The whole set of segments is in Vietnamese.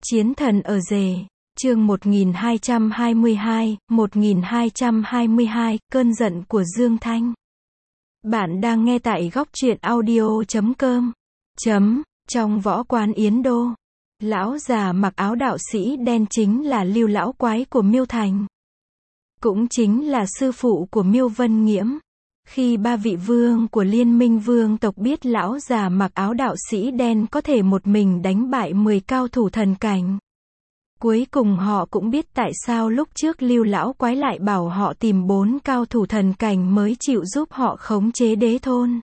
Chiến thần ở rể, chương 1222, cơn giận của Dương Thanh. Bạn đang nghe tại góc truyện audio.com. Trong võ quán Yến Đô, lão già mặc áo đạo sĩ đen chính là Lưu lão quái của Miêu Thành. Cũng chính là sư phụ của Miêu Vân Nghiễm. Khi ba vị vương của Liên minh vương tộc biết lão già mặc áo đạo sĩ đen có thể một mình đánh bại 10 cao thủ thần cảnh. Cuối cùng họ cũng biết tại sao lúc trước Lưu lão quái lại bảo họ tìm 4 cao thủ thần cảnh mới chịu giúp họ khống chế đế thôn.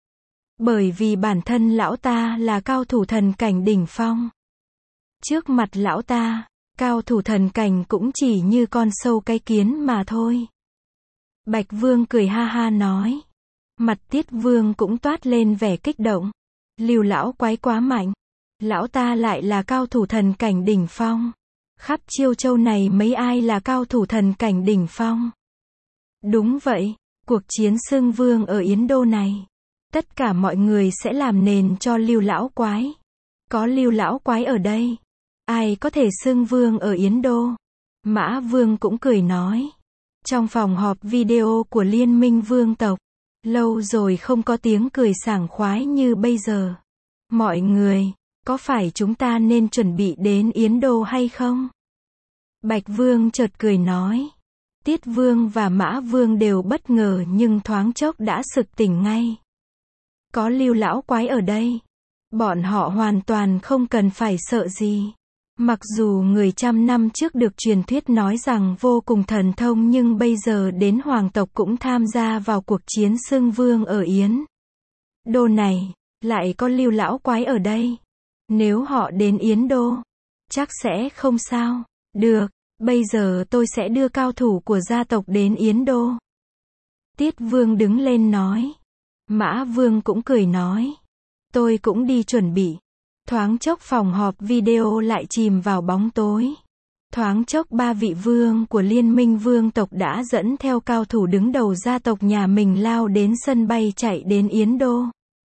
Bởi vì bản thân lão ta là cao thủ thần cảnh đỉnh phong. Trước mặt lão ta, cao thủ thần cảnh cũng chỉ như con sâu cái kiến mà thôi. Bạch Vương cười ha ha nói. Mặt Tiết Vương cũng toát lên vẻ kích động. Lưu lão quái quá mạnh. Lão ta lại là cao thủ thần cảnh đỉnh phong. Khắp Chiêu Châu này mấy ai là cao thủ thần cảnh đỉnh phong? Đúng vậy, cuộc chiến xưng vương ở Yến Đô này, tất cả mọi người sẽ làm nền cho Lưu lão quái. Có Lưu lão quái ở đây, ai có thể xưng vương ở Yến Đô? Mã Vương cũng cười nói. Trong phòng họp video của Liên minh vương tộc, lâu rồi không có tiếng cười sảng khoái như bây giờ. Mọi người, có phải chúng ta nên chuẩn bị đến Yến Đô hay không? Bạch Vương chợt cười nói. Tiết Vương và Mã Vương đều bất ngờ nhưng thoáng chốc đã sực tỉnh ngay. Có Lưu lão quái ở đây, bọn họ hoàn toàn không cần phải sợ gì. Mặc dù người trăm năm trước được truyền thuyết nói rằng vô cùng thần thông nhưng bây giờ đến hoàng tộc cũng tham gia vào cuộc chiến xưng vương ở Yến Đô này, lại có Lưu lão quái ở đây. Nếu họ đến Yến Đô, chắc sẽ không sao. Được, bây giờ tôi sẽ đưa cao thủ của gia tộc đến Yến Đô. Tiết Vương đứng lên nói. Mã Vương cũng cười nói. Tôi cũng đi chuẩn bị. Thoáng chốc phòng họp video lại chìm vào bóng tối. Thoáng chốc ba vị vương của Liên minh vương tộc đã dẫn theo cao thủ đứng đầu gia tộc nhà mình lao đến sân bay chạy đến Yến Đô.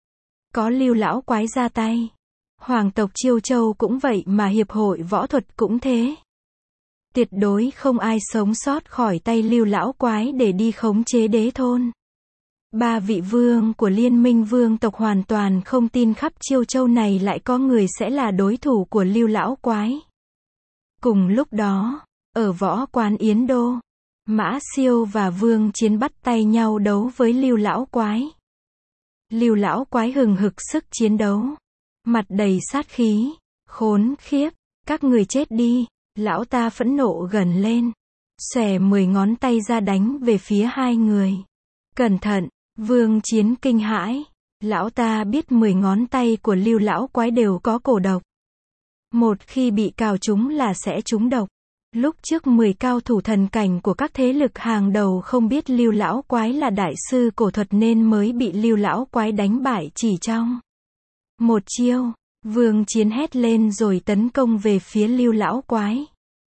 Có Lưu lão quái ra tay. Hoàng tộc Chiêu Châu cũng vậy mà hiệp hội võ thuật cũng thế. Tuyệt đối không ai sống sót khỏi tay Lưu lão quái để đi khống chế đế thôn. Ba vị vương của Liên minh vương tộc hoàn toàn không tin khắp Chiêu Châu này lại có người sẽ là đối thủ của Lưu lão quái. Cùng lúc đó, ở võ quán Yến Đô, Mã Siêu và Vương Chiến bắt tay nhau đấu với Lưu lão quái. Lưu lão quái hừng hực sức chiến đấu, mặt đầy sát khí. Khốn khiếp, các người chết đi. Lão ta phẫn nộ gằn lên, xòe 10 ngón tay ra đánh về phía hai người. Cẩn thận, Vương Chiến kinh hãi. Lão ta biết 10 ngón tay của Lưu lão quái đều có cổ độc. Một khi bị cào trúng là sẽ trúng độc. Lúc trước 10 cao thủ thần cảnh của các thế lực hàng đầu không biết Lưu lão quái là đại sư cổ thuật nên mới bị Lưu lão quái đánh bại chỉ trong một chiêu. Vương Chiến hét lên rồi tấn công về phía Lưu lão quái.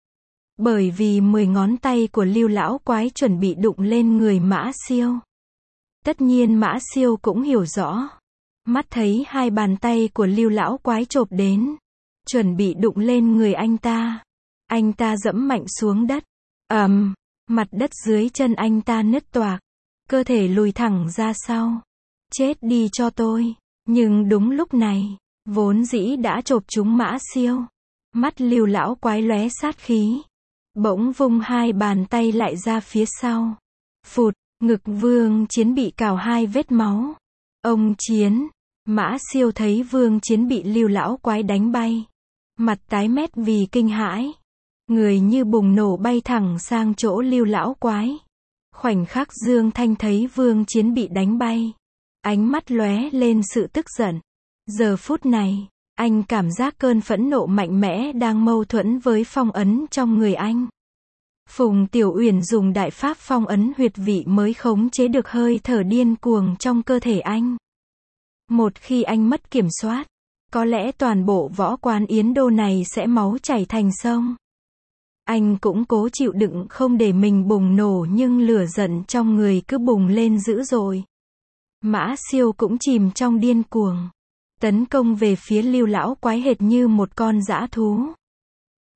Bởi vì 10 ngón tay của Lưu lão quái chuẩn bị đụng lên người Mã Siêu. Tất nhiên Mã Siêu cũng hiểu rõ. Mắt thấy hai bàn tay của Lưu lão quái chộp đến, chuẩn bị đụng lên người anh ta. Anh ta giẫm mạnh xuống đất. Mặt đất dưới chân anh ta nứt toạc. Cơ thể lùi thẳng ra sau. Chết đi cho tôi. Nhưng đúng lúc này, vốn dĩ đã chộp trúng Mã Siêu. Mắt Lưu lão quái lóe sát khí. Bỗng vung hai bàn tay lại ra phía sau. Phụt, ngực Vương Chiến bị cào 2 vết máu. Ông Chiến, Mã Siêu thấy Vương Chiến bị Lưu lão quái đánh bay. Mặt tái mét vì kinh hãi. Người như bùng nổ bay thẳng sang chỗ Lưu lão quái. Khoảnh khắc Dương Thanh thấy Vương Chiến bị đánh bay, ánh mắt lóe lên sự tức giận. Giờ phút này, anh cảm giác cơn phẫn nộ mạnh mẽ đang mâu thuẫn với phong ấn trong người anh. Phùng Tiểu Uyển dùng đại pháp phong ấn huyệt vị mới khống chế được hơi thở điên cuồng trong cơ thể anh. Một khi anh mất kiểm soát, có lẽ toàn bộ võ quán Yến Đô này sẽ máu chảy thành sông. Anh cũng cố chịu đựng không để mình bùng nổ nhưng lửa giận trong người cứ bùng lên dữ dội. Mã Siêu cũng chìm trong điên cuồng, tấn công về phía Lưu lão quái hệt như một con dã thú.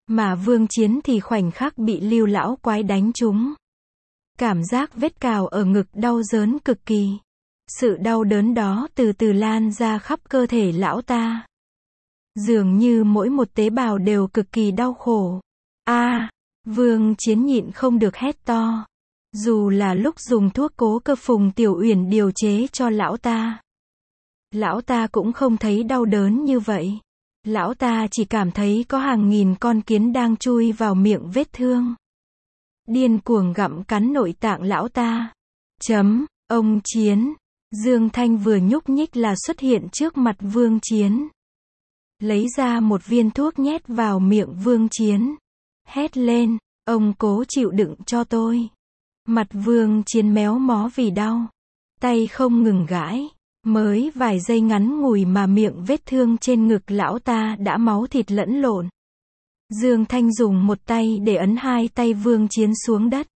Mà Vương Chiến thì khoảnh khắc bị Lưu lão quái đánh trúng. Cảm giác vết cào ở ngực đau đớn cực kỳ. Sự đau đớn đó từ từ lan ra khắp cơ thể lão ta. Dường như mỗi một tế bào đều cực kỳ đau khổ. Vương Chiến nhịn không được hét to. Dù là lúc dùng thuốc cố cơ Phùng Tiểu Uyển điều chế cho lão ta cũng không thấy đau đớn như vậy. Lão ta chỉ cảm thấy có hàng nghìn con kiến đang chui vào miệng vết thương. Điên cuồng gặm cắn nội tạng lão ta. Ông Chiến. Dương Thanh vừa nhúc nhích là xuất hiện trước mặt Vương Chiến. Lấy ra một viên thuốc nhét vào miệng Vương Chiến. Hét lên, ông cố chịu đựng cho tôi. Mặt Vương Chiến méo mó vì đau. Tay không ngừng gãi. Mới vài giây ngắn ngủi mà miệng vết thương trên ngực lão ta đã máu thịt lẫn lộn. Dương Thanh dùng một tay để ấn hai tay Vương Chiến xuống đất.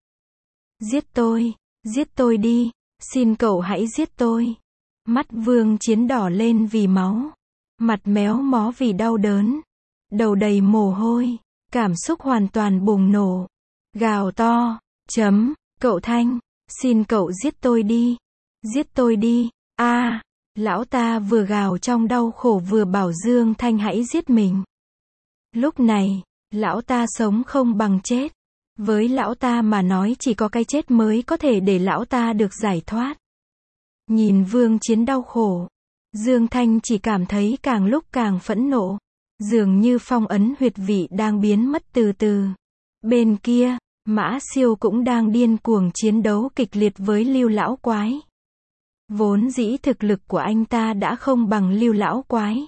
Giết tôi đi, xin cậu hãy giết tôi. Mắt Vương Chiến đỏ lên vì máu. Mặt méo mó vì đau đớn. Đầu đầy mồ hôi. Cảm xúc hoàn toàn bùng nổ. Gào to. Cậu Thanh, xin cậu giết tôi đi. Giết tôi đi. Lão ta vừa gào trong đau khổ vừa bảo Dương Thanh hãy giết mình. Lúc này, lão ta sống không bằng chết. Với lão ta mà nói chỉ có cái chết mới có thể để lão ta được giải thoát. Nhìn Vương Chiến đau khổ, Dương Thanh chỉ cảm thấy càng lúc càng phẫn nộ. Dường như phong ấn huyệt vị đang biến mất từ từ. Bên kia, Mã Siêu cũng đang điên cuồng chiến đấu kịch liệt với Lưu lão quái. Vốn dĩ thực lực của anh ta đã không bằng Lưu lão quái.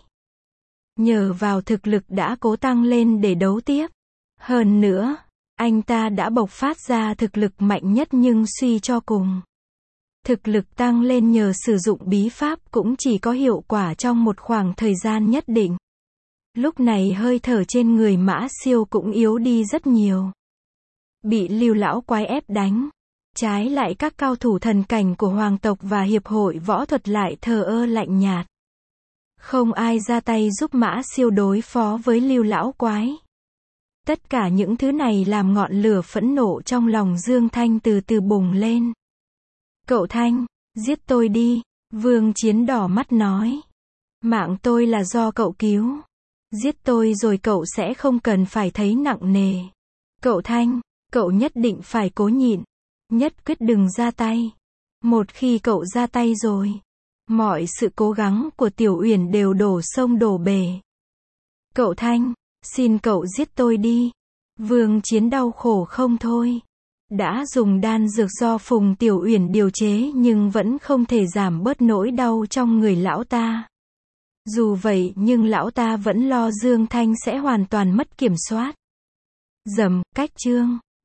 Nhờ vào thực lực đã cố tăng lên để đấu tiếp. Hơn nữa, anh ta đã bộc phát ra thực lực mạnh nhất nhưng suy cho cùng. Thực lực tăng lên nhờ sử dụng bí pháp cũng chỉ có hiệu quả trong một khoảng thời gian nhất định. Lúc này hơi thở trên người Mã Siêu cũng yếu đi rất nhiều. Bị Lưu lão quái ép đánh. Trái lại các cao thủ thần cảnh của hoàng tộc và hiệp hội võ thuật lại thờ ơ lạnh nhạt. Không ai ra tay giúp Mã Siêu đối phó với Lưu lão quái. Tất cả những thứ này làm ngọn lửa phẫn nộ trong lòng Dương Thanh từ từ bùng lên. Cậu Thanh, giết tôi đi, Vương Chiến đỏ mắt nói. Mạng tôi là do cậu cứu. Giết tôi rồi cậu sẽ không cần phải thấy nặng nề. Cậu Thanh, cậu nhất định phải cố nhịn. Nhất quyết đừng ra tay. Một khi cậu ra tay rồi, mọi sự cố gắng của Tiểu Uyển đều đổ sông đổ bể. Cậu Thanh, xin cậu giết tôi đi. Vương Chiến đau khổ không thôi. Đã dùng đan dược do Phùng Tiểu Uyển điều chế nhưng vẫn không thể giảm bớt nỗi đau trong người lão ta. Dù vậy nhưng lão ta vẫn lo Dương Thanh sẽ hoàn toàn mất kiểm soát. Cách chương